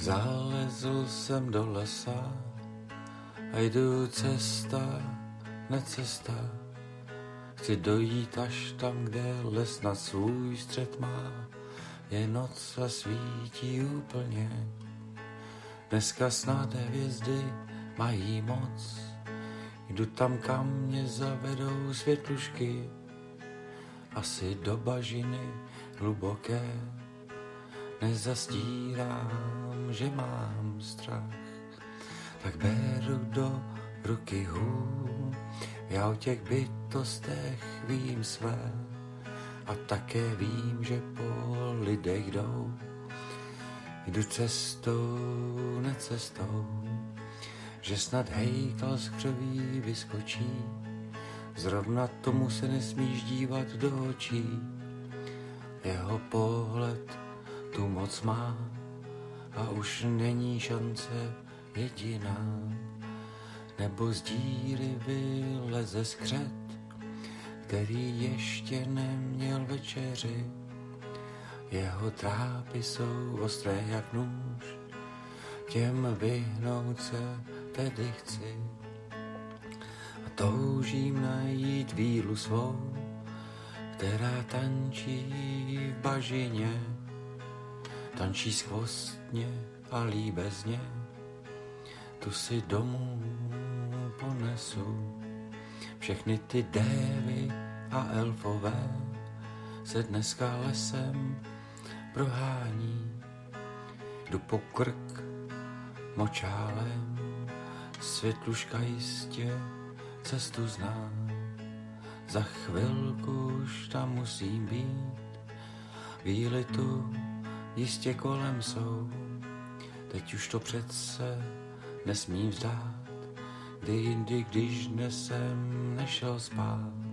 Zalezl jsem do lesa a jdu cesta, necesta. Chci dojít až tam, kde les na svůj střed má. Je noc a svítí úplně. Dneska snad hvězdy mají moc. Jdu tam, kam mě zavedou světlušky. Asi do bažiny hluboké. Nezastírám, že mám strach. Tak beru do ruky hůl. Já o těch bytostech vím své. A také vím, že po lidech jdou. Jdu cestou, necestou. Že snad hejkal z křoví vyskočí. Zrovna tomu se nesmíš dívat do očí. Jeho pohled tu moc má a už není šance jediná. Nebo z díry vyleze skřet, který ještě neměl večeři. Jeho trápy jsou ostré jak nůž, těm vyhnout se tedy chci. A toužím najít vílu svou, která tančí v bažině. Tančí skvostně a líbezně, tu si domů ponesu. Všechny ty dévy a elfové se dneska lesem prohání. Jdu po krk močálem, světluška jistě cestu zná. Za chvilku už tam musím být, víly tu jistě kolem jsou. Teď už to přece nesmím vzdát, kdy jindy, když dnes jsem nešel spát.